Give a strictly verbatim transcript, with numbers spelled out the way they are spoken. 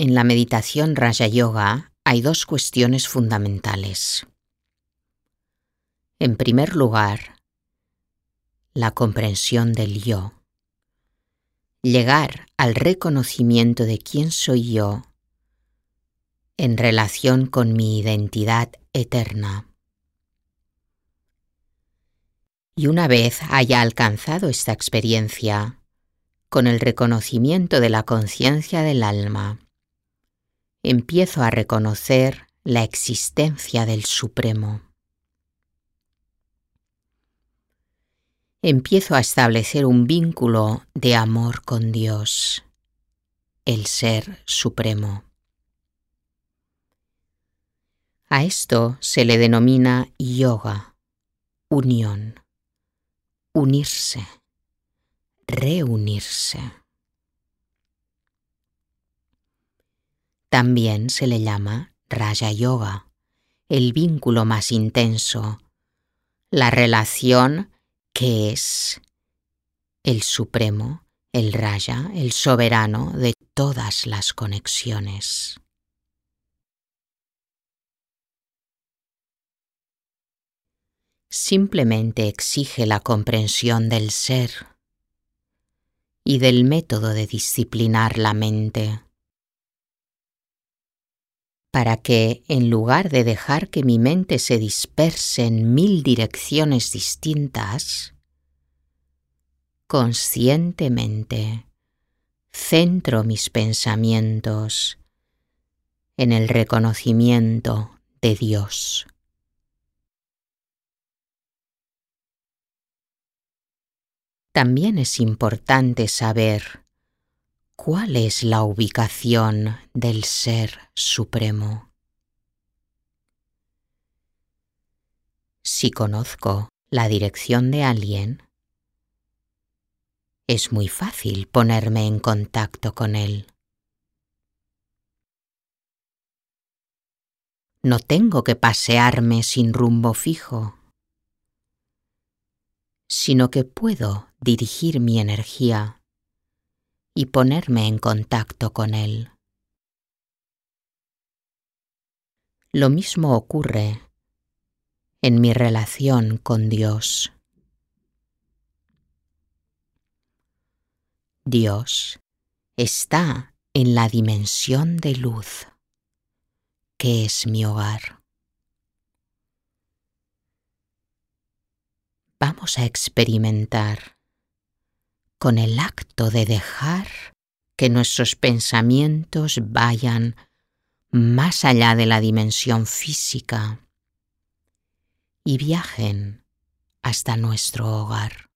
En la meditación Raja Yoga hay dos cuestiones fundamentales. En primer lugar, la comprensión del yo. Llegar al reconocimiento de quién soy yo en relación con mi identidad eterna. Y una vez haya alcanzado esta experiencia, con el reconocimiento de la conciencia del alma, empiezo a reconocer la existencia del Supremo. Empiezo a establecer un vínculo de amor con Dios, el Ser Supremo. A esto se le denomina yoga, unión, unirse, reunirse. También se le llama Raja Yoga, el vínculo más intenso, la relación que es el Supremo, el Raja, el soberano de todas las conexiones. Simplemente exige la comprensión del ser y del método de disciplinar la mente, para que, en lugar de dejar que mi mente se disperse en mil direcciones distintas, conscientemente centro mis pensamientos en el reconocimiento de Dios. También es importante saber cuál es la ubicación del Ser Supremo. Si conozco la dirección de alguien, es muy fácil ponerme en contacto con él. No tengo que pasearme sin rumbo fijo, sino que puedo dirigir mi energía y ponerme en contacto con él. Lo mismo ocurre en mi relación con Dios. Dios está en la dimensión de luz, que es mi hogar. Vamos a experimentar con el acto de dejar que nuestros pensamientos vayan más allá de la dimensión física y viajen hasta nuestro hogar.